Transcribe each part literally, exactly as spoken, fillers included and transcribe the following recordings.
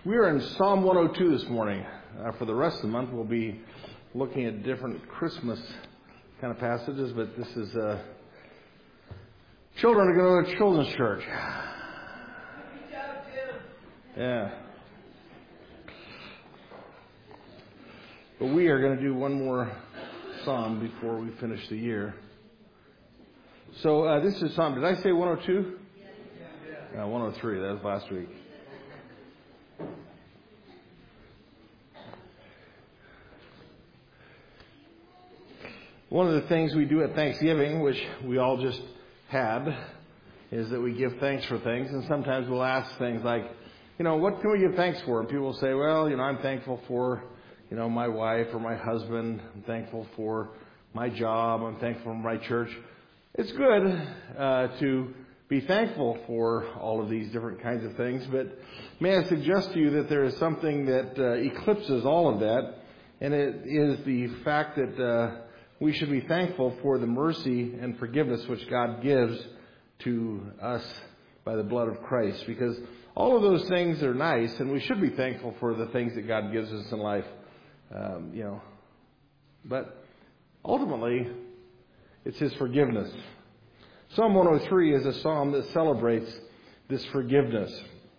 We are in Psalm one oh two this morning. Uh, for the rest of the month, we'll be looking at different Christmas kind of passages, but this is uh, children are going to go to children's church. Yeah. But we are going to do one more psalm before we finish the year. So uh, this is Psalm. Did I say one oh two? Yeah. Uh, one oh three. That was last week. One of the things we do at Thanksgiving, which we all just had, is that we give thanks for things. And sometimes we'll ask things like, you know, what can we give thanks for? And people will say, well, you know, I'm thankful for, you know, my wife or my husband. I'm thankful for my job. I'm thankful for my church. It's good uh, to be thankful for all of these different kinds of things. But may I suggest to you that there is something that uh, eclipses all of that. And it is the fact that uh, we should be thankful for the mercy and forgiveness which God gives to us by the blood of Christ. Because all of those things are nice, and we should be thankful for the things that God gives us in life. Um, you know, but ultimately, it's His forgiveness. Psalm one oh three is a psalm that celebrates this forgiveness.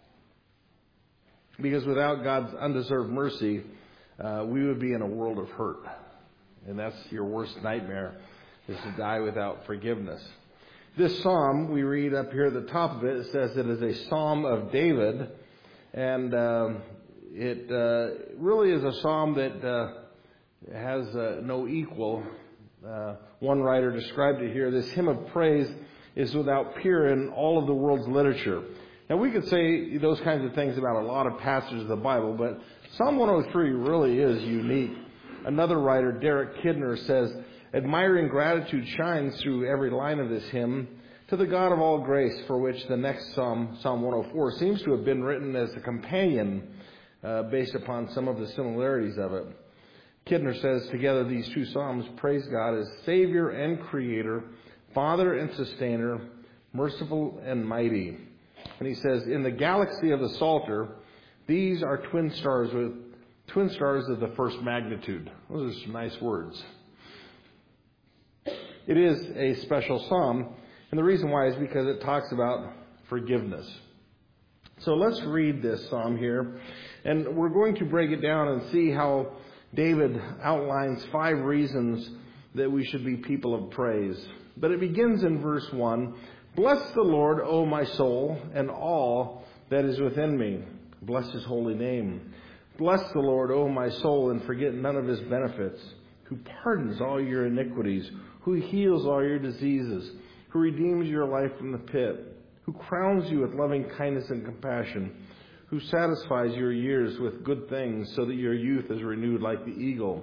Because without God's undeserved mercy, uh, we would be in a world of hurt. And that's your worst nightmare, is to die without forgiveness. This psalm, we read up here at the top of it, it says it is a psalm of David. And um, it uh, really is a psalm that uh, has uh, no equal. Uh, one writer described it here, this hymn of praise is without peer in all of the world's literature. Now, we could say those kinds of things about a lot of passages of the Bible, but Psalm one oh three really is unique. Another writer, Derek Kidner, says, admiring gratitude shines through every line of this hymn to the God of all grace, for which the next psalm, Psalm one oh four, seems to have been written as a companion uh, based upon some of the similarities of it. Kidner says, together these two psalms praise God as Savior and Creator, Father and Sustainer, merciful and mighty. And he says, in the galaxy of the Psalter, these are twin stars with Twin stars of the first magnitude. Those are some nice words. It is a special psalm, and the reason why is because it talks about forgiveness. So let's read this psalm here, and we're going to break it down and see how David outlines five reasons that we should be people of praise. But it begins in verse one. Bless the Lord, O my soul, and all that is within me. Bless His holy name. Bless the Lord, O my soul, and forget none of His benefits, who pardons all your iniquities, who heals all your diseases, who redeems your life from the pit, who crowns you with loving kindness and compassion, who satisfies your years with good things so that your youth is renewed like the eagle.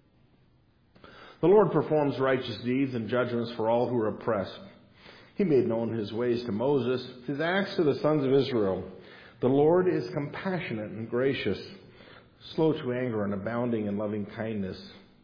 The Lord performs righteous deeds and judgments for all who are oppressed. He made known His ways to Moses, His acts to the sons of Israel. The Lord is compassionate and gracious, slow to anger and abounding in loving kindness.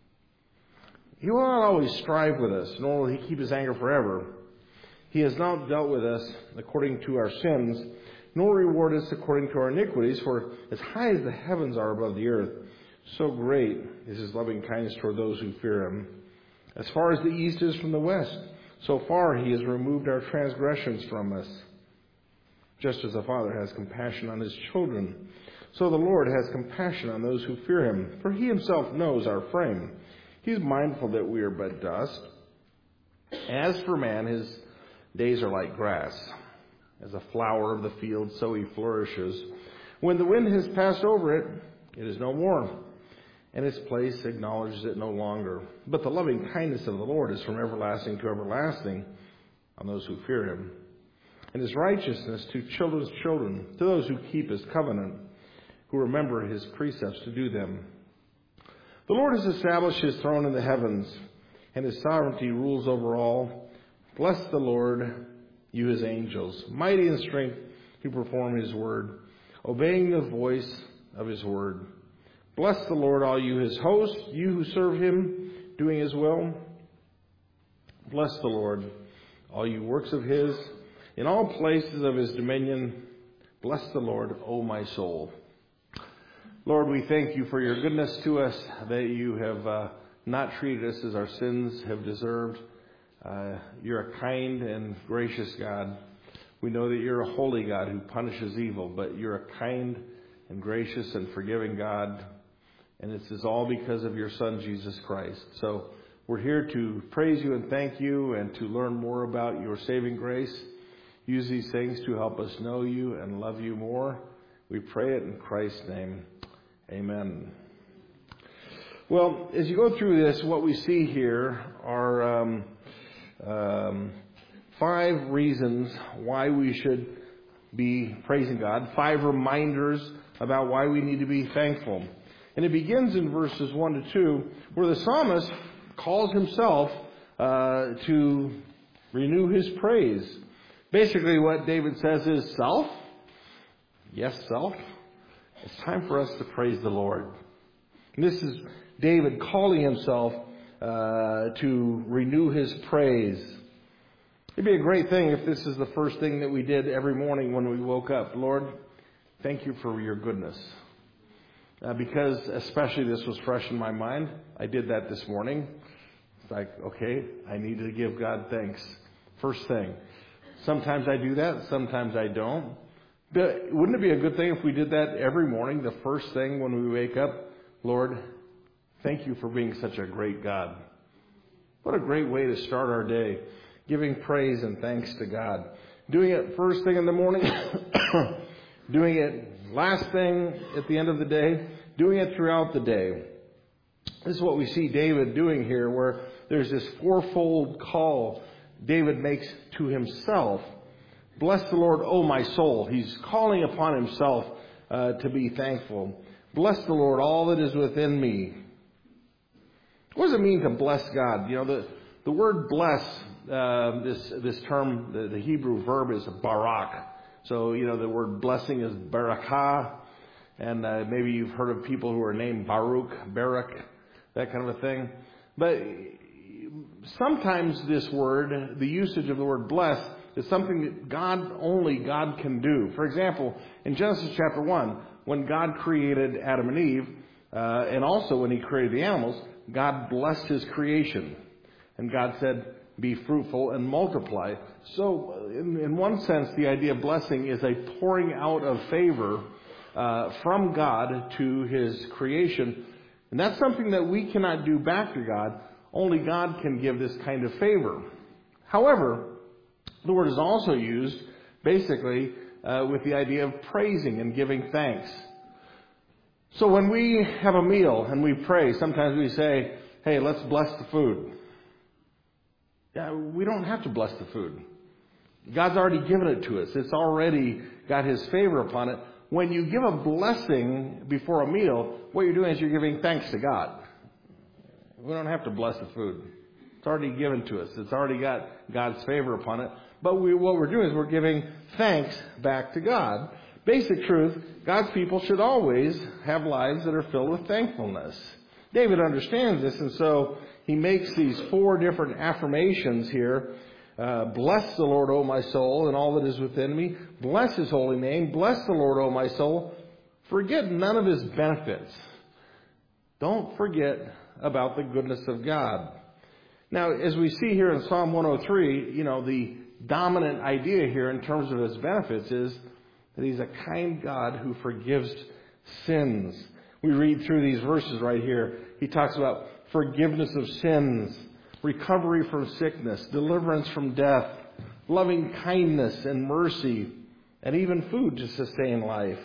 He will not always strive with us, nor will He keep His anger forever. He has not dealt with us according to our sins, nor reward us according to our iniquities. For as high as the heavens are above the earth, so great is His loving kindness toward those who fear Him. As far as the east is from the west, so far He has removed our transgressions from us. Just as the Father has compassion on His children, so the Lord has compassion on those who fear Him, for He Himself knows our frame. He is mindful that we are but dust. As for man, his days are like grass. As a flower of the field, so he flourishes. When the wind has passed over it, it is no more, and its place acknowledges it no longer. But the loving kindness of the Lord is from everlasting to everlasting on those who fear Him, and His righteousness to children's children, to those who keep His covenant, who remember His precepts to do them. The Lord has established His throne in the heavens, and His sovereignty rules over all. Bless the Lord, you His angels, mighty in strength, who perform His word, obeying the voice of His word. Bless the Lord, all you His hosts, you who serve Him, doing His will. Bless the Lord, all you works of His, in all places of His dominion. Bless the Lord, O my soul. Lord, we thank you for your goodness to us, that you have uh, not treated us as our sins have deserved. Uh, you're a kind and gracious God. We know that you're a holy God who punishes evil, but you're a kind and gracious and forgiving God. And this is all because of your Son, Jesus Christ. So we're here to praise you and thank you and to learn more about your saving grace. Use these things to help us know you and love you more. We pray it in Christ's name. Amen. Well, as you go through this, what we see here are um, um, five reasons why we should be praising God, five reminders about why we need to be thankful. And it begins in verses one to two, where the psalmist calls himself uh, to renew his praise. Basically, what David says is, self? Yes, self. It's time for us to praise the Lord. And this is David calling himself uh, to renew his praise. It'd be a great thing if this is the first thing that we did every morning when we woke up. Lord, thank you for your goodness. Uh, because especially this was fresh in my mind. I did that this morning. It's like, okay, I need to give God thanks. First thing. Sometimes I do that. Sometimes I don't. But wouldn't it be a good thing if we did that every morning, the first thing when we wake up? Lord, thank you for being such a great God. What a great way to start our day, giving praise and thanks to God. Doing it first thing in the morning, doing it last thing at the end of the day, doing it throughout the day. This is what we see David doing here, where there's this fourfold call David makes to himself. Bless the Lord, O my soul. He's calling upon himself uh, to be thankful. Bless the Lord, all that is within me. What does it mean to bless God? You know, the, the word bless, uh, this this term, the, the Hebrew verb is barak. So, you know, the word blessing is barakah. And uh, maybe you've heard of people who are named Baruch, Barak, that kind of a thing. But sometimes this word, the usage of the word bless, is something that God, only God can do. For example, in Genesis chapter one, when God created Adam and Eve, uh, and also when he created the animals, God blessed his creation. And God said, be fruitful and multiply. So, in, in one sense, the idea of blessing is a pouring out of favor uh, from God to his creation. And that's something that we cannot do back to God. Only God can give this kind of favor. However, the word is also used, basically, uh, with the idea of praising and giving thanks. So when we have a meal and we pray, sometimes we say, hey, let's bless the food. Yeah, we don't have to bless the food. God's already given it to us. It's already got his favor upon it. When you give a blessing before a meal, what you're doing is you're giving thanks to God. We don't have to bless the food. It's already given to us. It's already got God's favor upon it. But we, what we're doing is we're giving thanks back to God. Basic truth, God's people should always have lives that are filled with thankfulness. David understands this, and so he makes these four different affirmations here. Uh, bless the Lord, O my soul, and all that is within me. Bless his holy name. Bless the Lord, O my soul. Forget none of his benefits. Don't forget about the goodness of God. Now, as we see here in Psalm one oh three, you know, the dominant idea here in terms of his benefits is that he's a kind God who forgives sins. We read through these verses right here. He talks about forgiveness of sins, recovery from sickness, deliverance from death, loving kindness and mercy, and even food to sustain life.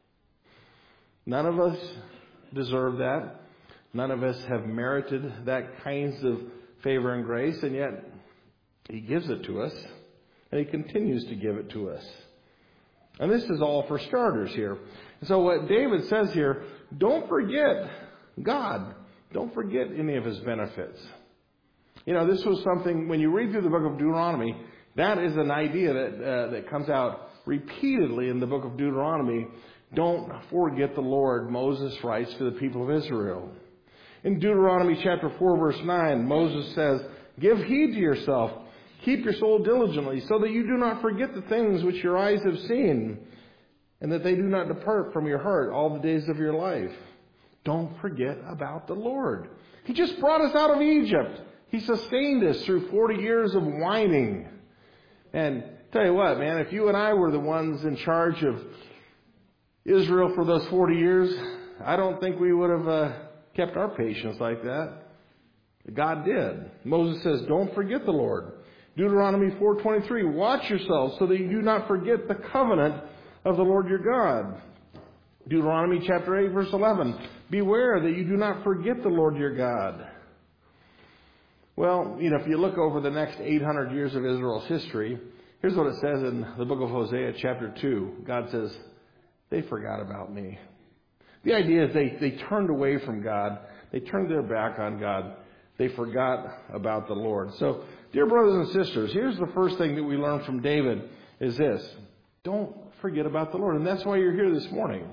None of us deserve that. None of us have merited that kinds of favor and grace, and yet he gives it to us, and he continues to give it to us. And this is all for starters here. So what David says here, don't forget God. Don't forget any of his benefits. You know, this was something, when you read through the book of Deuteronomy, that is an idea that uh, that comes out repeatedly in the book of Deuteronomy. Don't forget the Lord, Moses writes to the people of Israel. In Deuteronomy chapter four, verse nine, Moses says, give heed to yourself. Keep your soul diligently, so that you do not forget the things which your eyes have seen, and that they do not depart from your heart all the days of your life. Don't forget about the Lord. He just brought us out of Egypt. He sustained us through forty years of whining. And tell you what, man, if you and I were the ones in charge of Israel for those forty years, I don't think we would have uh, kept our patience like that. God did. Moses says, don't forget the Lord. Deuteronomy four twenty-three, watch yourselves so that you do not forget the covenant of the Lord your God. Deuteronomy chapter eight, verse eleven, beware that you do not forget the Lord your God. Well, you know, if you look over the next eight hundred years of Israel's history, here's what it says in the book of Hosea chapter two. God says, they forgot about me. The idea is they, they turned away from God. They turned their back on God. They forgot about the Lord. So, dear brothers and sisters, here's the first thing that we learn from David is this. Don't forget about the Lord. And that's why you're here this morning.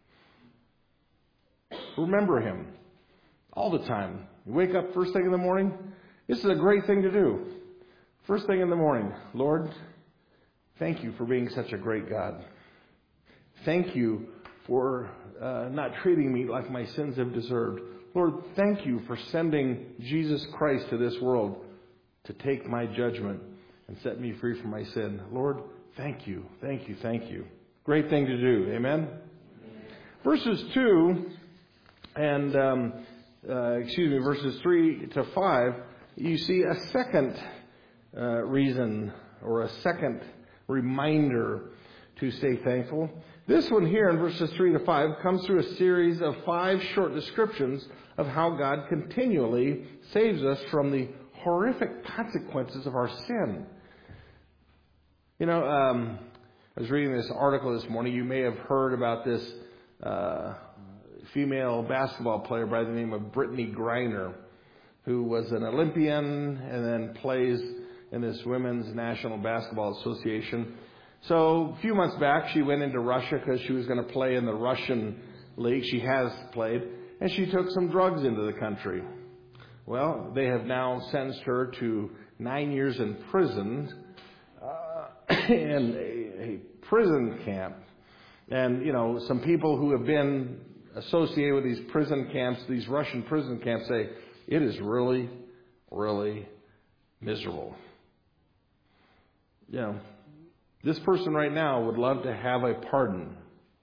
Remember Him all the time. You wake up first thing in the morning. This is a great thing to do. First thing in the morning. Lord, thank you for being such a great God. Thank you for uh, not treating me like my sins have deserved. Lord, thank you for sending Jesus Christ to this world to take my judgment and set me free from my sin. Lord, thank you, thank you, thank you. Great thing to do. Amen? Amen. Verses two and, um, uh, excuse me, verses three to five, you see a second uh, reason or a second reminder to stay thankful. This one here in verses three to five comes through a series of five short descriptions of how God continually saves us from the horrific consequences of our sin. You know, um, I was reading this article this morning. You may have heard about this uh, female basketball player by the name of Brittany Griner, who was an Olympian and then plays in this Women's National Basketball Association. So a few months back, she went into Russia because she was going to play in the Russian league. She has played. And she took some drugs into the country. Well, they have now sentenced her to nine years in prison uh, in a, a prison camp. And, you know, some people who have been associated with these prison camps, these Russian prison camps, say, it is really, really miserable. You know, this person right now would love to have a pardon.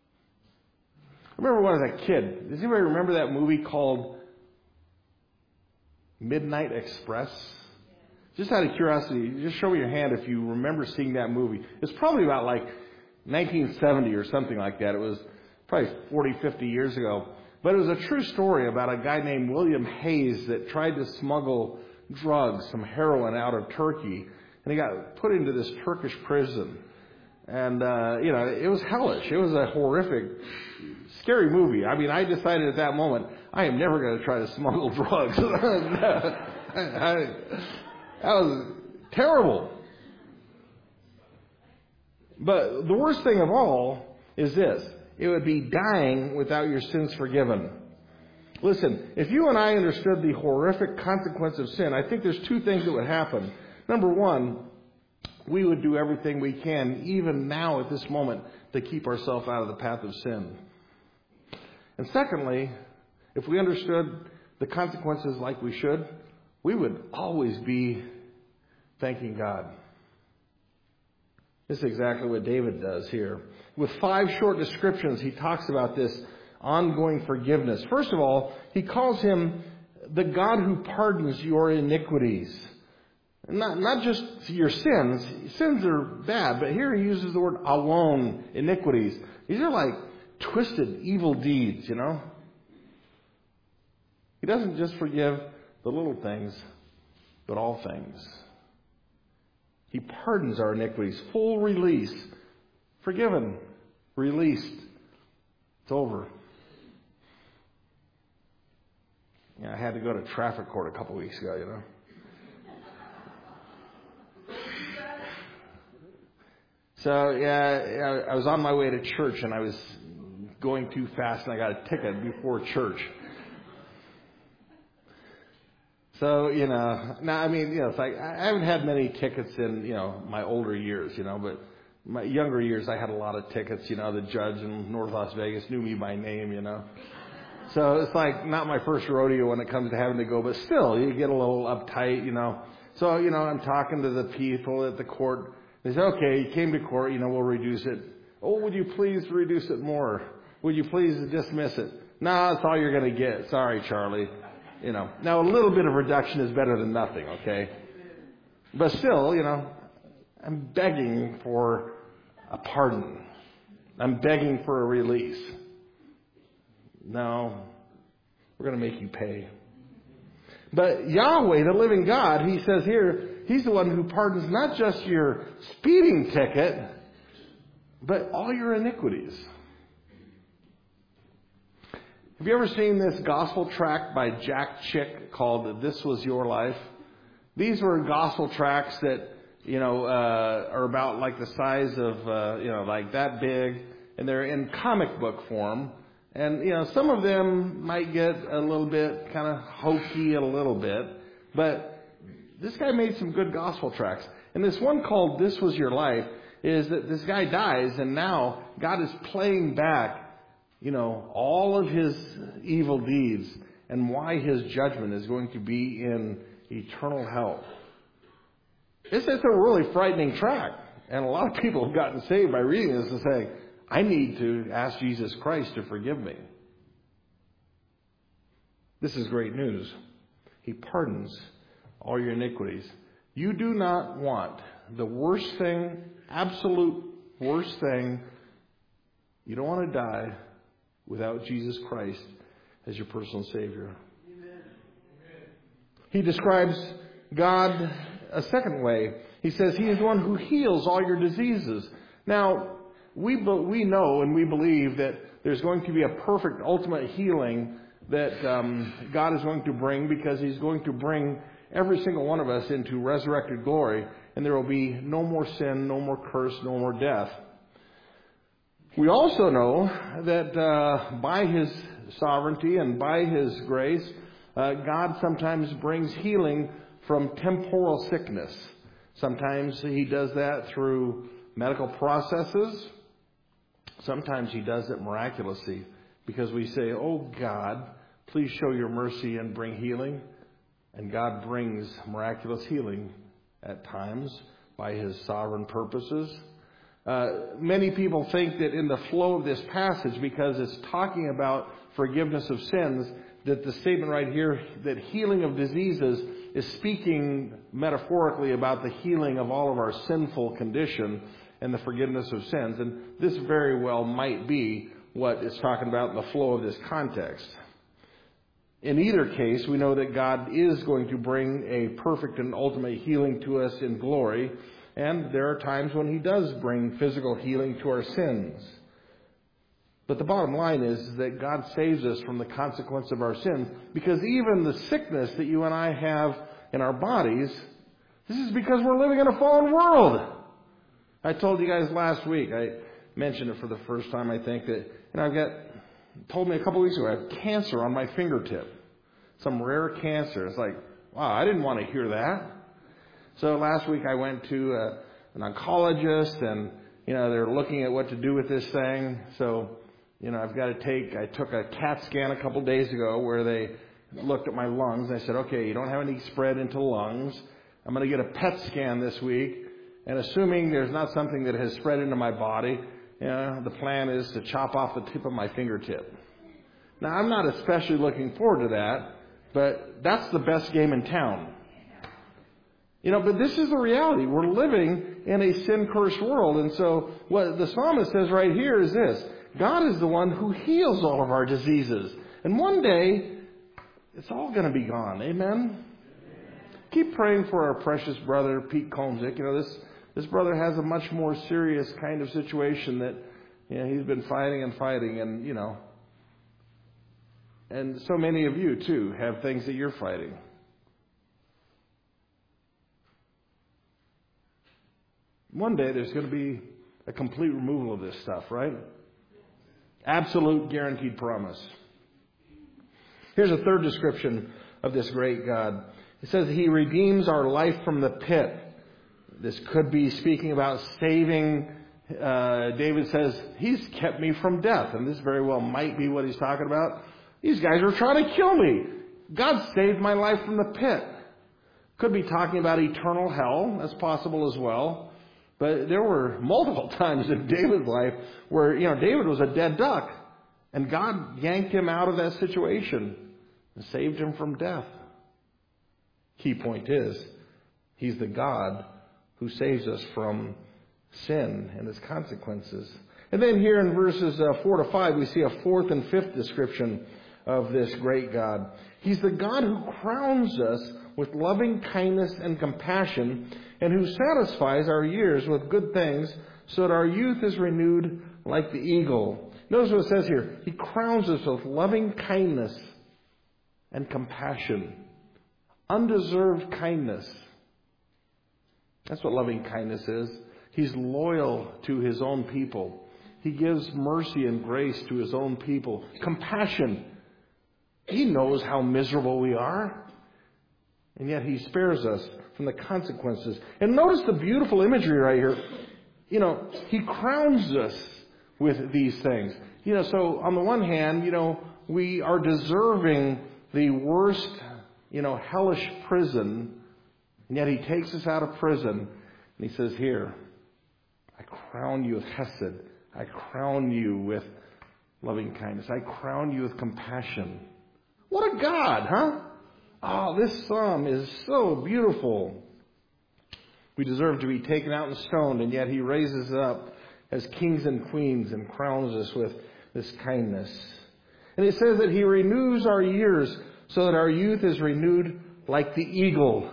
I remember when I was a kid. Does anybody remember that movie called Midnight Express? Just out of curiosity, just show me your hand if you remember seeing that movie. It's probably about like nineteen seventy or something like that. It was probably forty, fifty years ago. But it was a true story about a guy named William Hayes that tried to smuggle drugs, some heroin, out of Turkey. And he got put into this Turkish prison. And, uh, you know, it was hellish. It was a horrific, scary movie. I mean, I decided at that moment, I am never going to try to smuggle drugs. I, that was terrible. But the worst thing of all is this. It would be dying without your sins forgiven. Listen, if you and I understood the horrific consequence of sin, I think there's two things that would happen. Number one, we would do everything we can, even now at this moment, to keep ourselves out of the path of sin. And secondly, if we understood the consequences like we should, we would always be thanking God. This is exactly what David does here. With five short descriptions, he talks about this ongoing forgiveness. First of all, he calls him the God who pardons your iniquities. Not, not just your sins. Sins are bad, but here he uses the word alone, iniquities. These are like twisted, evil deeds, you know. He doesn't just forgive the little things, but all things. He pardons our iniquities. Full release. Forgiven. Released. It's over. Yeah, I had to go to traffic court a couple weeks ago, you know. So, yeah, I was on my way to church and I was going too fast and I got a ticket before church. So, you know, now, I mean, you know, it's like, I haven't had many tickets in, you know, my older years, you know, but my younger years, I had a lot of tickets. You know, the judge in North Las Vegas knew me by name, you know. So it's like not my first rodeo when it comes to having to go, but still, you get a little uptight, you know. So, you know, I'm talking to the people at the court. They say, okay, you came to court, you know, we'll reduce it. Oh, would you please reduce it more? Would you please dismiss it? No, that's all you're going to get. Sorry, Charlie. You know, now a little bit of reduction is better than nothing, okay? But still, you know, I'm begging for a pardon. I'm begging for a release. No, we're going to make you pay. But Yahweh, the living God, he says here, he's the one who pardons not just your speeding ticket, but all your iniquities. Have you ever seen this gospel tract by Jack Chick called This Was Your Life? These were gospel tracts that, you know, uh, are about like the size of, uh, you know, like that big, and they're in comic book form. And, you know, some of them might get a little bit kind of hokey a little bit, but this guy made some good gospel tracts. And this one called This Was Your Life is that this guy dies, and now God is playing back, you know, all of his evil deeds and why his judgment is going to be in eternal hell. It's, it's a really frightening tract. And a lot of people have gotten saved by reading this and saying, I need to ask Jesus Christ to forgive me. This is great news. He pardons all your iniquities. You do not want the worst thing, absolute worst thing. You don't want to die without Jesus Christ as your personal Savior. Amen. He describes God a second way. He says He is the one who heals all your diseases. Now, we we know and we believe that there's going to be a perfect ultimate healing that um, God is going to bring, because He's going to bring every single one of us into resurrected glory, and there will be no more sin, no more curse, no more death. We also know that uh, by His sovereignty and by His grace, uh, God sometimes brings healing from temporal sickness. Sometimes He does that through medical processes. Sometimes He does it miraculously, because we say, oh God, please show your mercy and bring healing. And God brings miraculous healing at times by His sovereign purposes. Uh, many people think that in the flow of this passage, because it's talking about forgiveness of sins, that the statement right here, that healing of diseases, is speaking metaphorically about the healing of all of our sinful condition and the forgiveness of sins. And this very well might be what it's talking about in the flow of this context. In either case, we know that God is going to bring a perfect and ultimate healing to us in glory. And there are times when He does bring physical healing to our sins. But the bottom line is that God saves us from the consequence of our sins, because even the sickness that you and I have in our bodies, this is because we're living in a fallen world. I told you guys last week, I mentioned it for the first time, I think, that, you know, I've got, told me a couple weeks ago, I have cancer on my fingertip. Some rare cancer. It's like, wow, I didn't want to hear that. So last week I went to uh, an oncologist, and, you know, they're looking at what to do with this thing. So, you know, I've got to take, I took a CAT scan a couple days ago where they looked at my lungs. I said, okay, you don't have any spread into lungs. I'm going to get a P E T scan this week. And assuming there's not something that has spread into my body, you know, the plan is to chop off the tip of my fingertip. Now, I'm not especially looking forward to that, but that's the best game in town. You know, but this is the reality. We're living in a sin-cursed world. And so what the psalmist says right here is this: God is the one who heals all of our diseases. And one day, it's all going to be gone. Amen? Keep praying for our precious brother, Pete Kolmzik. You know, this, this brother has a much more serious kind of situation that, you know, he's been fighting and fighting. And, you know, and so many of you, too, have things that you're fighting. One day there's going to be a complete removal of this stuff, right? Absolute guaranteed promise. Here's a third description of this great God. It says He redeems our life from the pit. This could be speaking about saving uh, David says, he's kept me from death. And this very well might be what he's talking about. These guys were trying to kill me. God saved my life from the pit. Could be talking about eternal hell. That's possible as well. But there were multiple times in David's life where, you know, David was a dead duck. And God yanked him out of that situation and saved him from death. Key point is, he's the God who saves us from sin and its consequences. And then here in verses uh, four to five, we see a fourth and fifth description of this great God. He's the God who crowns us with loving kindness and compassion, and who satisfies our years with good things, so that our youth is renewed like the eagle. Notice what it says here. He crowns us with loving kindness and compassion. Undeserved kindness. That's what loving kindness is. He's loyal to his own people. He gives mercy and grace to his own people. Compassion. He knows how miserable we are. And yet he spares us from the consequences. And notice the beautiful imagery right here. You know, he crowns us with these things. You know, so on the one hand, you know, we are deserving the worst, you know, hellish prison. And yet he takes us out of prison. And he says, here, I crown you with hesed. I crown you with loving kindness. I crown you with compassion. What a God, huh? Oh, this psalm is so beautiful. We deserve to be taken out and stoned, and yet he raises up as kings and queens and crowns us with this kindness. And it says that he renews our years so that our youth is renewed like the eagle.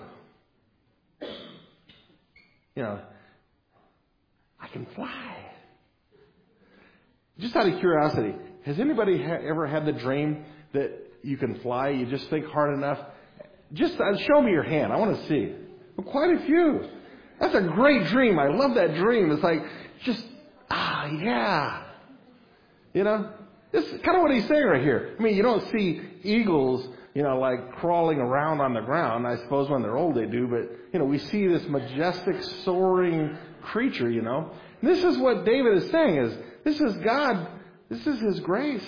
You know, I can fly. Just out of curiosity, has anybody ha- ever had the dream that you can fly? You just think hard enough. Just uh, show me your hand. I want to see. Well, quite a few. That's a great dream. I love that dream. It's like, just, ah, yeah. You know, this is kind of what he's saying right here. I mean, you don't see eagles, you know, like crawling around on the ground. I suppose when they're old they do. But, you know, we see this majestic, soaring creature, you know. And this is what David is saying is, this is God. This is his grace.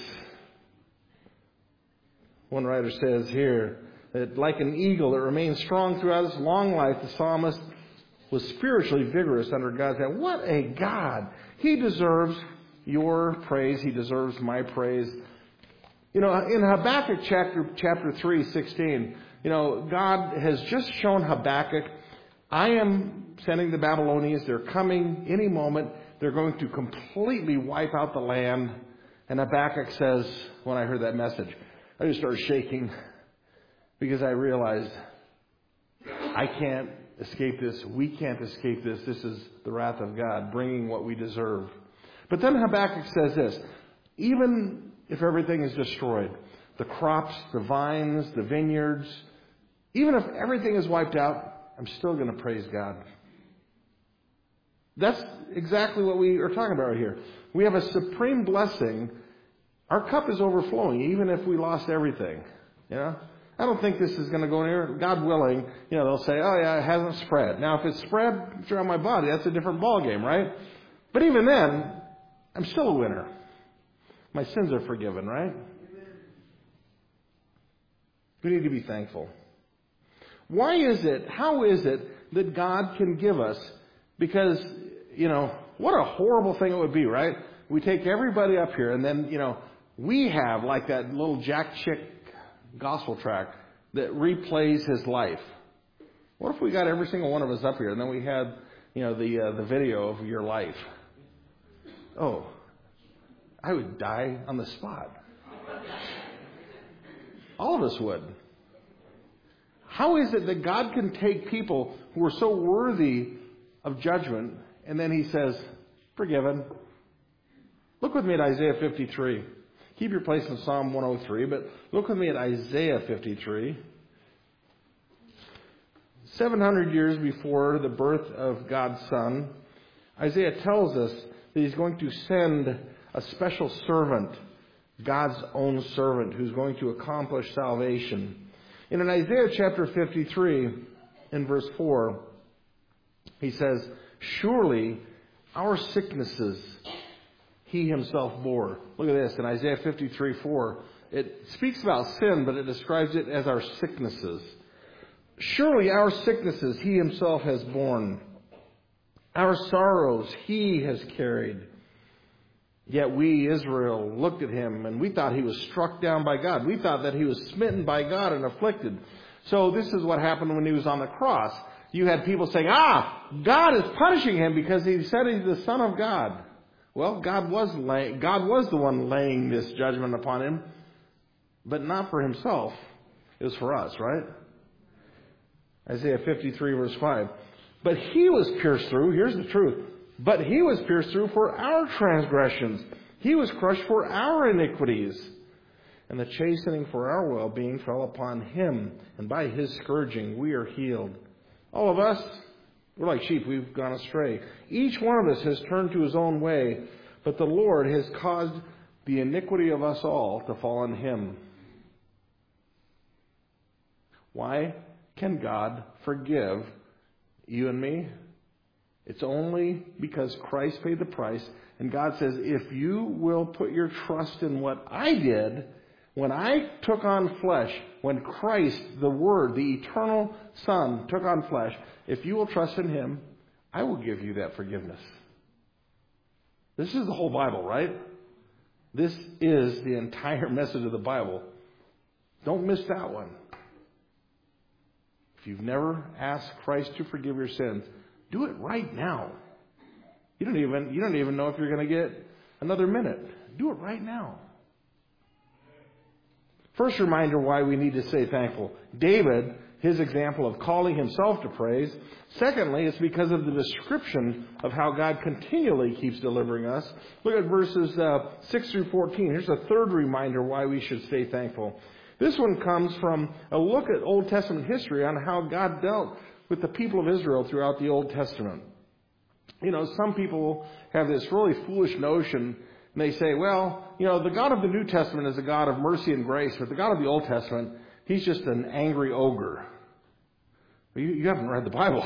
One writer says here that like an eagle that remains strong throughout his long life, the psalmist was spiritually vigorous under God's hand. What a God. He deserves your praise. He deserves my praise. You know, in Habakkuk chapter, chapter three, sixteen, you know, God has just shown Habakkuk, I am sending the Babylonians. They're coming any moment. They're going to completely wipe out the land. And Habakkuk says, when I heard that message, I just started shaking because I realized I can't escape this. We can't escape this. This is the wrath of God bringing what we deserve. But then Habakkuk says this, even if everything is destroyed, the crops, the vines, the vineyards, even if everything is wiped out, I'm still going to praise God. That's exactly what we are talking about right here. We have a supreme blessing. Our cup is overflowing, even if we lost everything. You know, I don't think this is going to go anywhere. God willing, you know, they'll say, "Oh yeah, it hasn't spread." Now, if it's spread throughout my body, that's a different ballgame, right? But even then, I'm still a winner. My sins are forgiven, right? We need to be thankful. Why is it? How is it that God can give us? Because, you know, what a horrible thing it would be, right? We take everybody up here and then, you know, we have like that little Jack Chick gospel track that replays his life. What if we got every single one of us up here and then we had, you know, the uh, the video of your life? Oh, I would die on the spot. All of us would. How is it that God can take people who are so worthy of judgment and then he says, forgiven? Look with me at Isaiah fifty-three. Keep your place in Psalm one oh three, but look with me at Isaiah fifty-three. seven hundred years before the birth of God's Son, Isaiah tells us that he's going to send a special servant, God's own servant, who's going to accomplish salvation. And in Isaiah chapter fifty-three, in verse four, he says, "Surely Our sicknesses He Himself bore. Look at this in Isaiah fifty-three four. It speaks about sin, but it describes it as our sicknesses. Surely our sicknesses He Himself has borne. Our sorrows He has carried. Yet we, Israel, looked at Him and we thought He was struck down by God. We thought that He was smitten by God and afflicted. So this is what happened when He was on the cross. You had people saying, ah, God is punishing Him because He said He's the Son of God. Well, God was lay- God was the one laying this judgment upon Him, but not for Himself. It was for us, right? Isaiah fifty-three verse five. But He was pierced through, here's the truth, but He was pierced through for our transgressions. He was crushed for our iniquities. And the chastening for our well-being fell upon Him. And by His scourging we are healed. All of us, we're like sheep, we've gone astray. Each one of us has turned to his own way, but the Lord has caused the iniquity of us all to fall on Him. Why can God forgive you and me? It's only because Christ paid the price, and God says, if you will put your trust in what I did, when I took on flesh, when Christ, the Word, the eternal Son, took on flesh, if you will trust in Him, I will give you that forgiveness. This is the whole Bible, right? This is the entire message of the Bible. Don't miss that one. If you've never asked Christ to forgive your sins, do it right now. You don't even, you don't even know if you're going to get another minute. Do it right now. First reminder why we need to stay thankful. David, his example of calling himself to praise. Secondly, it's because of the description of how God continually keeps delivering us. Look at verses uh, six through fourteen. Here's a third reminder why we should stay thankful. This one comes from a look at Old Testament history on how God dealt with the people of Israel throughout the Old Testament. You know, some people have this really foolish notion. And they say, well, you know, the God of the New Testament is a God of mercy and grace, but the God of the Old Testament, He's just an angry ogre. You, you haven't read the Bible.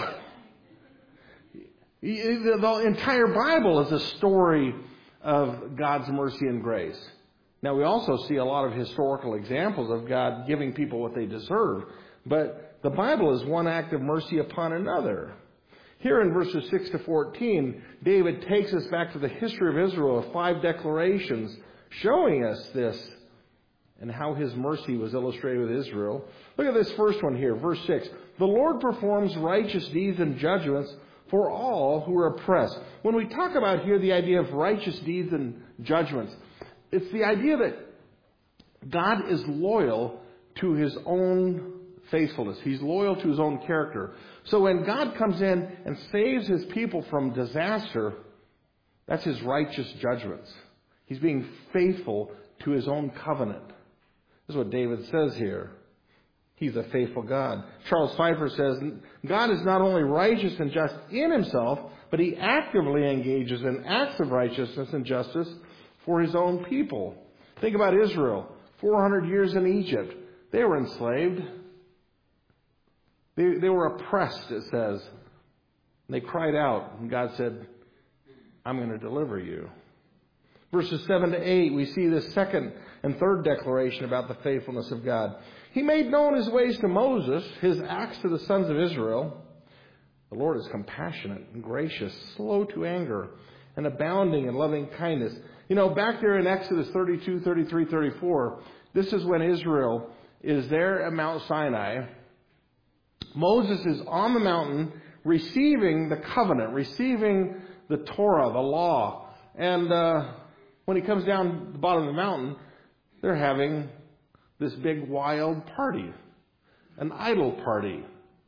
The entire Bible is a story of God's mercy and grace. Now, we also see a lot of historical examples of God giving people what they deserve, but the Bible is one act of mercy upon another. Here in verses six to fourteen, David takes us back to the history of Israel of five declarations showing us this and how His mercy was illustrated with Israel. Look at this first one here, verse six. The Lord performs righteous deeds and judgments for all who are oppressed. When we talk about here the idea of righteous deeds and judgments, it's the idea that God is loyal to His own faithfulness. He's loyal to His own character. So when God comes in and saves His people from disaster, that's His righteous judgments. He's being faithful to His own covenant. This is what David says here. He's a faithful God. Charles Pfeiffer says, God is not only righteous and just in Himself, but He actively engages in acts of righteousness and justice for His own people. Think about Israel. four hundred years in Egypt. They were enslaved. They, they were oppressed, it says. And they cried out, and God said, I'm going to deliver you. Verses seven to eight, we see the second and third declaration about the faithfulness of God. He made known His ways to Moses, His acts to the sons of Israel. The Lord is compassionate and gracious, slow to anger, and abounding in loving kindness. You know, back there in Exodus thirty-two, thirty-three, thirty-four, this is when Israel is there at Mount Sinai. Moses is on the mountain receiving the covenant, receiving the Torah, the law. And uh, when he comes down the bottom of the mountain, they're having this big wild party, an idol party.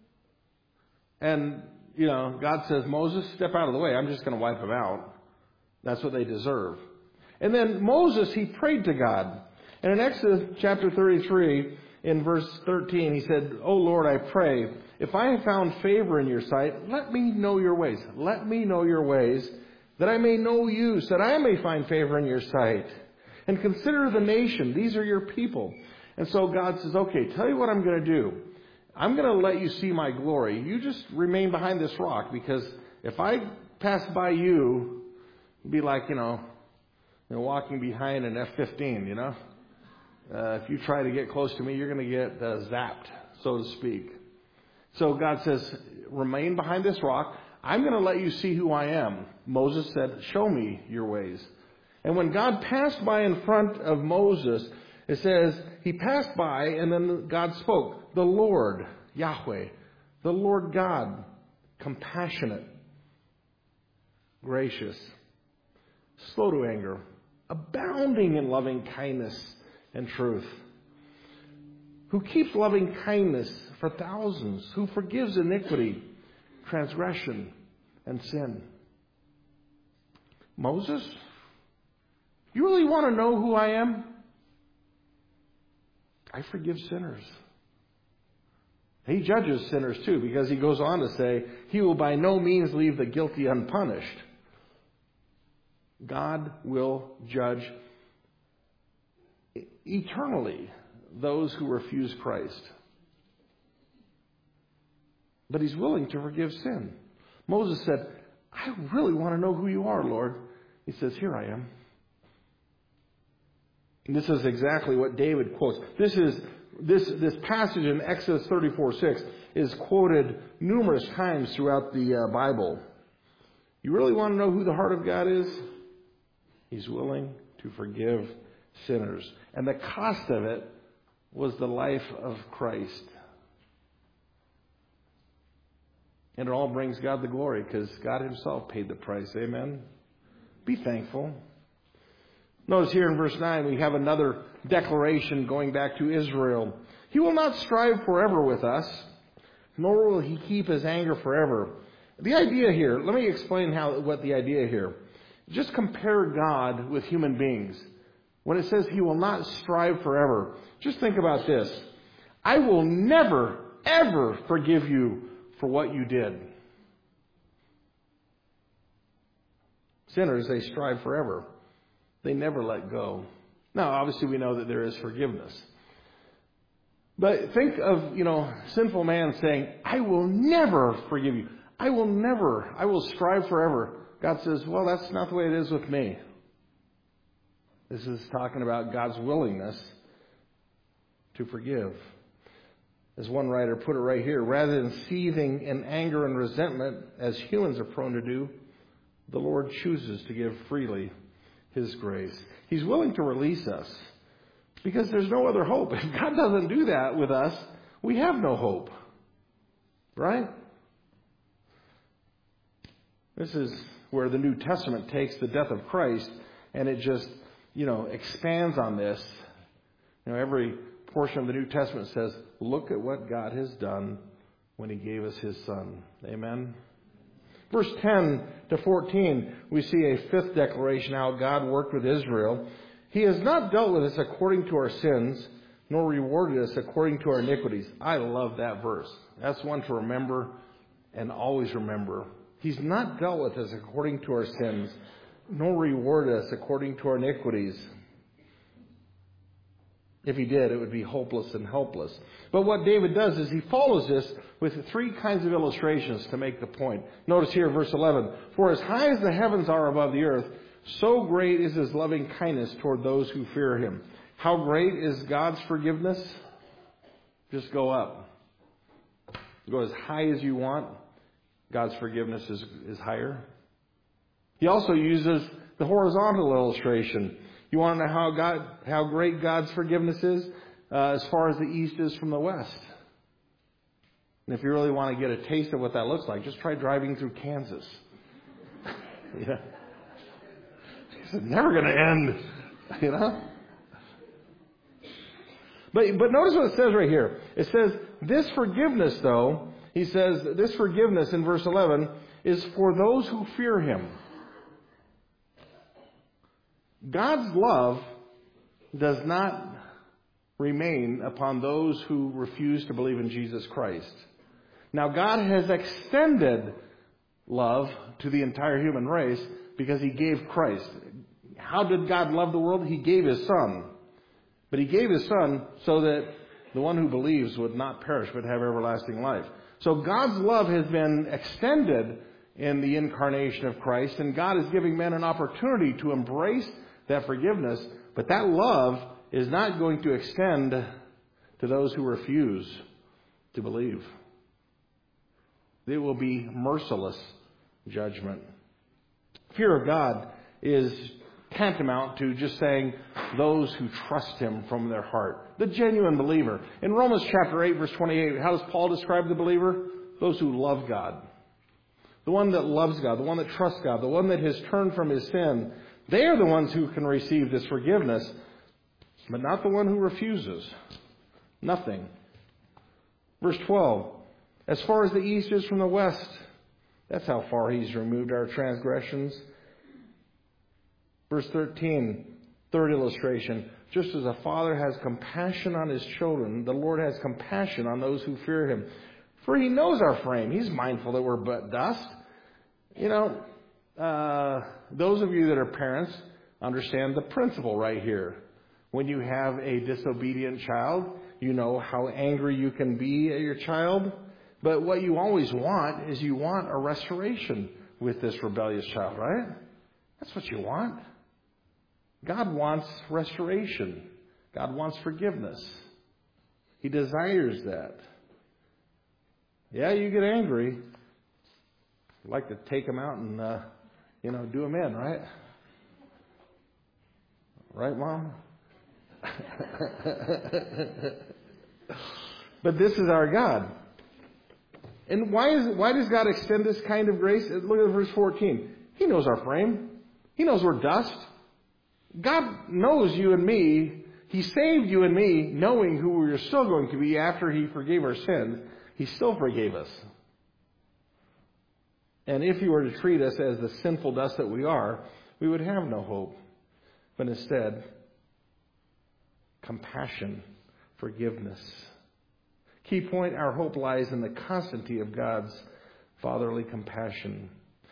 And, you know, God says, Moses, step out of the way. I'm just going to wipe them out. That's what they deserve. And then Moses, he prayed to God. And in Exodus chapter thirty-three, in verse thirteen, he said, O Lord, I pray, if I have found favor in your sight, let me know your ways. Let me know your ways, that I may know you, so that I may find favor in your sight. And consider the nation. These are your people. And so God says, okay, tell you what I'm going to do. I'm going to let you see my glory. You just remain behind this rock, because if I pass by you, it'd be like, you know, you know walking behind an F fifteen, you know. Uh, if you try to get close to me, you're going to get uh, zapped, so to speak. So God says, remain behind this rock. I'm going to let you see who I am. Moses said, show me your ways. And when God passed by in front of Moses, it says, he passed by and then God spoke. The Lord, Yahweh, the Lord God, compassionate, gracious, slow to anger, abounding in loving kindness and truth, who keeps loving kindness for thousands, who forgives iniquity, transgression, and sin. Moses, you really want to know who I am? I forgive sinners. He judges sinners too, because he goes on to say, he will by no means leave the guilty unpunished. God will judge eternally those who refuse Christ. But he's willing to forgive sin. Moses said, I really want to know who you are, Lord. He says, here I am. And this is exactly what David quotes. This is this this passage in Exodus thirty-four six is quoted numerous times throughout the uh, Bible. You really want to know who the heart of God is? He's willing to forgive sinners. And the cost of it was the life of Christ. And it all brings God the glory because God himself paid the price. Amen? Be thankful. Notice here in verse nine we have another declaration going back to Israel. He will not strive forever with us, nor will he keep his anger forever. The idea here, let me explain how what the idea here. Just compare God with human beings. When it says he will not strive forever, just think about this. I will never, ever forgive you for what you did. Sinners, they strive forever. They never let go. Now, obviously, we know that there is forgiveness. But think of, you know, sinful man saying, I will never forgive you. I will never. I will strive forever. God says, well, that's not the way it is with me. This is talking about God's willingness to forgive. As one writer put it right here, rather than seething in anger and resentment, as humans are prone to do, the Lord chooses to give freely his grace. He's willing to release us because there's no other hope. If God doesn't do that with us, we have no hope. Right? This is where the New Testament takes the death of Christ and it just, you know, expands on this. You know, every portion of the New Testament says, look at what God has done when he gave us his Son. Amen? Verse ten to fourteen, we see a fifth declaration how God worked with Israel. He has not dealt with us according to our sins, nor rewarded us according to our iniquities. I love that verse. That's one to remember and always remember. He's not dealt with us according to our sins, nor rewarded us according to our iniquities. If he did, it would be hopeless and helpless. But what David does is he follows this with three kinds of illustrations to make the point. Notice here, verse eleven. For as high as the heavens are above the earth, so great is his loving kindness toward those who fear him. How great is God's forgiveness? Just go up. Go as high as you want. God's forgiveness is, is higher. He also uses the horizontal illustration. You want to know how God, how great God's forgiveness is? Uh, as far as the east is from the west. And if you really want to get a taste of what that looks like, just try driving through Kansas. Yeah. It's never going to end, you know? But, but notice what it says right here. It says, this forgiveness, though, he says, this forgiveness in verse eleven is for those who fear him. God's love does not remain upon those who refuse to believe in Jesus Christ. Now, God has extended love to the entire human race because he gave Christ. How did God love the world? He gave his Son. But he gave his Son so that the one who believes would not perish but have everlasting life. So God's love has been extended in the incarnation of Christ, and God is giving men an opportunity to embrace that forgiveness, but that love is not going to extend to those who refuse to believe. It will be merciless judgment. Fear of God is tantamount to just saying those who trust Him from their heart. The genuine believer. In Romans chapter eight, verse twenty-eight, how does Paul describe the believer? Those who love God. The one that loves God, the one that trusts God, the one that has turned from his sin. They are the ones who can receive this forgiveness, but not the one who refuses. Nothing. Verse twelve, as far as the east is from the west, that's how far He's removed our transgressions. Verse thirteen, third illustration. Just as a father has compassion on his children, the Lord has compassion on those who fear Him. For He knows our frame. He's mindful that we're but dust. You know, uh, those of you that are parents understand the principle right here. When you have a disobedient child, you know how angry you can be at your child. But what you always want is you want a restoration with this rebellious child, right? That's what you want. God wants restoration. God wants forgiveness. He desires that. Yeah, you get angry. I'd like to take them out and, uh, you know, do them in, right? Right, Mom? But this is our God. And why is why does God extend this kind of grace? Look at verse fourteen. He knows our frame. He knows we're dust. God knows you and me. He saved you and me knowing who we were still going to be after He forgave our sins. He still forgave us. And if He were to treat us as the sinful dust that we are, we would have no hope. But instead, compassion, forgiveness. Key point, our hope lies in the constancy of God's fatherly compassion.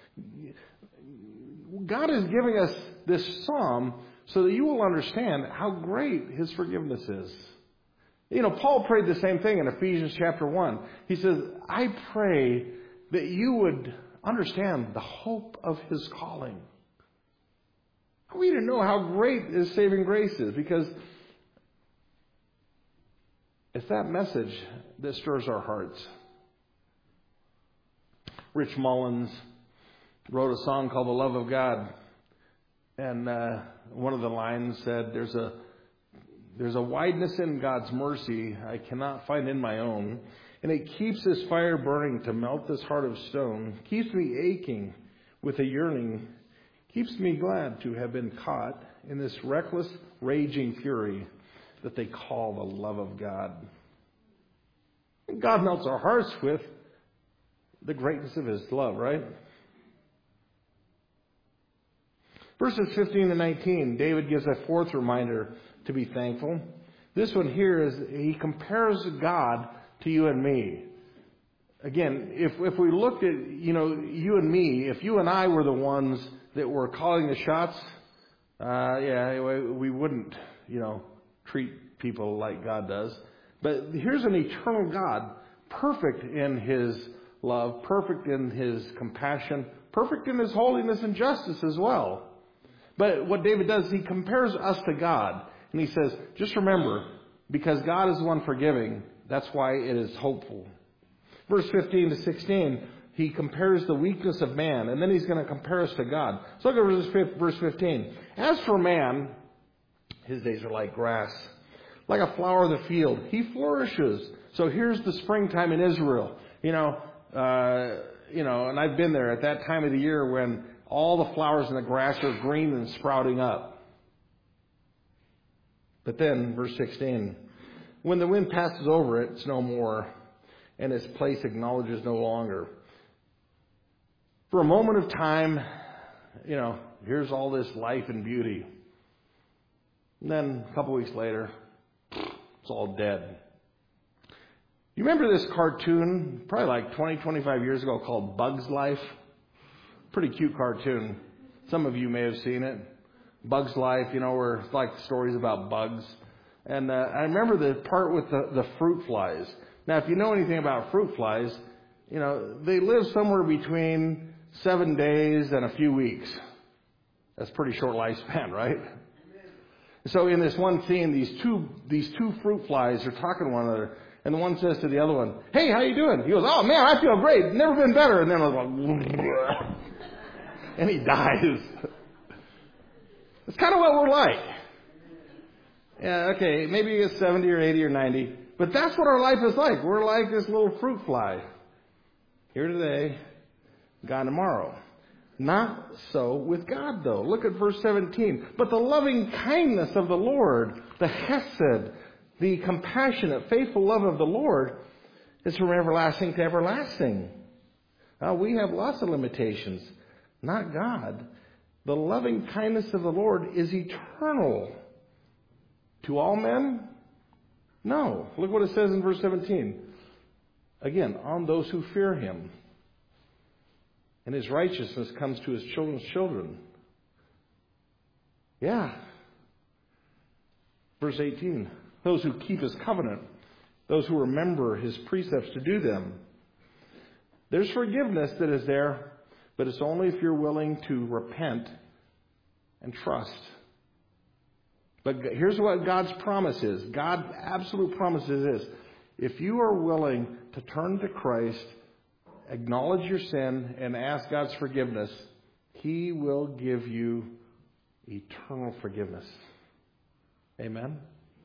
God is giving us this psalm so that you will understand how great His forgiveness is. You know, Paul prayed the same thing in Ephesians chapter one. He says, I pray that you would understand the hope of His calling. We need to know how great His saving grace is, because it's that message that stirs our hearts. Rich Mullins wrote a song called The Love of God. And uh, one of the lines said, there's a There's a wideness in God's mercy I cannot find in my own, and it keeps this fire burning to melt this heart of stone, keeps me aching with a yearning, keeps me glad to have been caught in this reckless, raging fury that they call the love of God. And God melts our hearts with the greatness of His love, right? Verses fifteen and nineteen, David gives a fourth reminder to be thankful. This one here is he compares God to you and me. Again, if if we looked at, you know, you and me, if you and I were the ones that were calling the shots, uh, yeah, we wouldn't, you know, treat people like God does. But here's an eternal God, perfect in His love, perfect in His compassion, perfect in His holiness and justice as well. But what David does, he compares us to God. And he says, just remember, because God is the one forgiving, that's why it is hopeful. Verse fifteen to sixteen, he compares the weakness of man, and then he's going to compare us to God. So look at verse fifteen. As for man, his days are like grass, like a flower of the field. He flourishes. So here's the springtime in Israel. You know, uh, you know, and I've been there at that time of the year when all the flowers in the grass are green and sprouting up. But then, verse sixteen, when the wind passes over it, it's no more, and its place acknowledges no longer. For a moment of time, you know, here's all this life and beauty. And then a couple weeks later, it's all dead. You remember this cartoon, probably like twenty, twenty-five years ago, called Bug's Life? Pretty cute cartoon. Some of you may have seen it. Bug's Life, you know, where it's like stories about bugs. And uh, I remember the part with the, the fruit flies. Now, if you know anything about fruit flies, you know, they live somewhere between seven days and a few weeks. That's pretty short lifespan, right? So in this one scene, these two these two fruit flies are talking to one another, and the one says to the other one, "Hey, how you doing?" He goes, "Oh man, I feel great. Never been better." And then I was like, and he dies. It's kind of what we're like. Yeah, okay, maybe it's seventy or eighty or ninety, but that's what our life is like. We're like this little fruit fly. Here today, gone tomorrow. Not so with God, though. Look at verse seventeen. But the loving kindness of the Lord, the hesed, the compassionate, faithful love of the Lord is from everlasting to everlasting. Now, we have lots of limitations. Not God. The loving kindness of the Lord is eternal. To all men? No. Look what it says in verse seventeen. Again, on those who fear him. And his righteousness comes to his children's children. Yeah. Verse eighteen. Those who keep his covenant. Those who remember his precepts to do them. There's forgiveness that is there, but it's only if you're willing to repent and trust. But here's what God's promise is. God's absolute promise is this. If you are willing to turn to Christ, acknowledge your sin, and ask God's forgiveness, he will give you eternal forgiveness. Amen? Amen.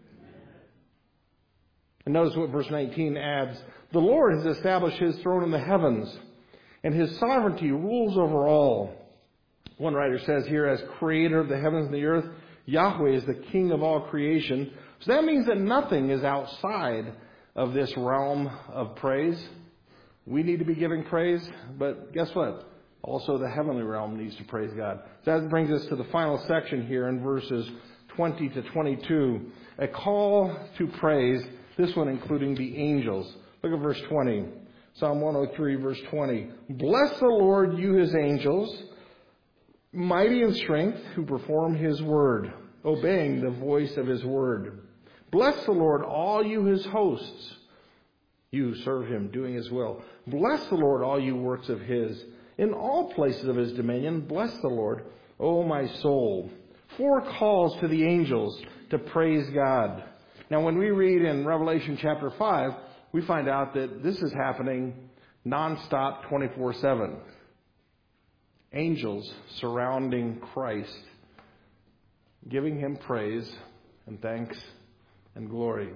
And notice what verse nineteen adds. The Lord has established his throne in the heavens, and his sovereignty rules over all. One writer says here, as creator of the heavens and the earth, Yahweh is the king of all creation. So that means that nothing is outside of this realm of praise. We need to be giving praise, but guess what? Also the heavenly realm needs to praise God. So that brings us to the final section here in verses twenty to twenty-two. A call to praise, this one including the angels. Look at verse twenty. Psalm one oh three, verse twenty. Bless the Lord, you his angels, mighty in strength, who perform his word, obeying the voice of his word. Bless the Lord, all you his hosts. You serve him, doing his will. Bless the Lord, all you works of his. In all places of his dominion, bless the Lord, O my soul. Four calls to the angels to praise God. Now, when we read in Revelation chapter five, we find out that this is happening nonstop, twenty-four seven. Angels surrounding Christ, giving him praise and thanks and glory.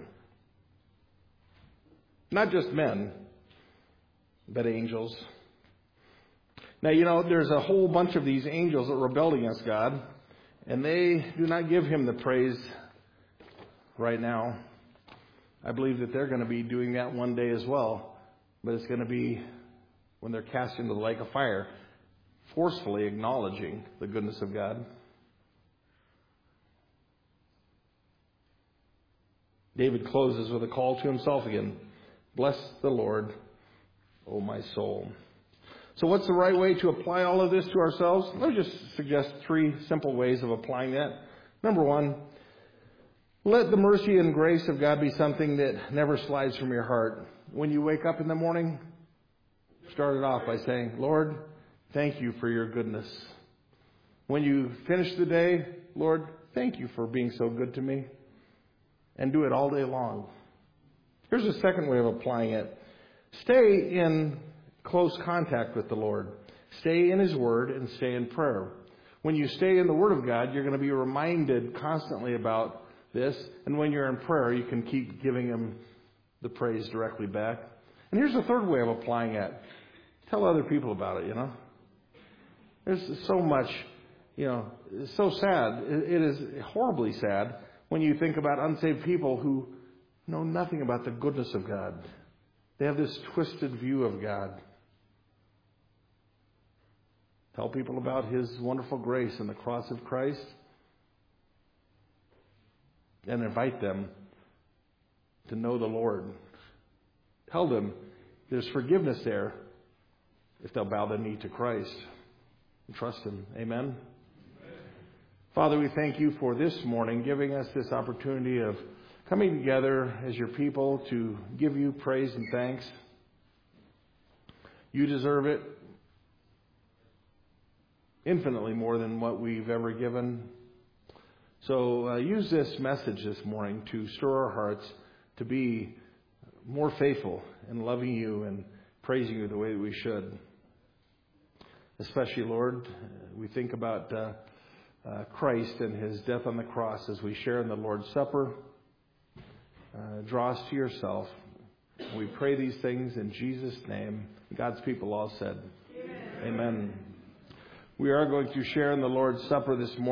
Not just men, but angels. Now, you know, there's a whole bunch of these angels that rebelled against God, and they do not give him the praise right now. I believe that they're going to be doing that one day as well, but it's going to be when they're cast into the lake of fire, forcefully acknowledging the goodness of God. David closes with a call to himself again. Bless the Lord, O my soul. So what's the right way to apply all of this to ourselves? Let me just suggest three simple ways of applying that. Number one, let the mercy and grace of God be something that never slides from your heart. When you wake up in the morning, start it off by saying, Lord, thank you for your goodness. When you finish the day, Lord, thank you for being so good to me. And do it all day long. Here's a second way of applying it. Stay in close contact with the Lord. Stay in his word and stay in prayer. When you stay in the word of God, you're going to be reminded constantly about this. And when you're in prayer, you can keep giving him the praise directly back. And here's the third way of applying it. Tell other people about it, you know. There's so much, you know, it's so sad. It is horribly sad when you think about unsaved people who know nothing about the goodness of God. They have this twisted view of God. Tell people about his wonderful grace and the cross of Christ. And invite them to know the Lord. Tell them there's forgiveness there if they'll bow the knee to Christ and trust him. Amen? Father, we thank you for this morning giving us this opportunity of coming together as your people to give you praise and thanks. You deserve it. infinitely more than what we've ever given. So uh, use this message this morning to stir our hearts to be more faithful in loving you and praising you the way that we should. Especially, Lord, we think about uh, uh, Christ and his death on the cross as we share in the Lord's Supper. Uh, draw us to yourself. We pray these things in Jesus' name. God's people all said, Amen. Amen. We are going to share in the Lord's Supper this morning.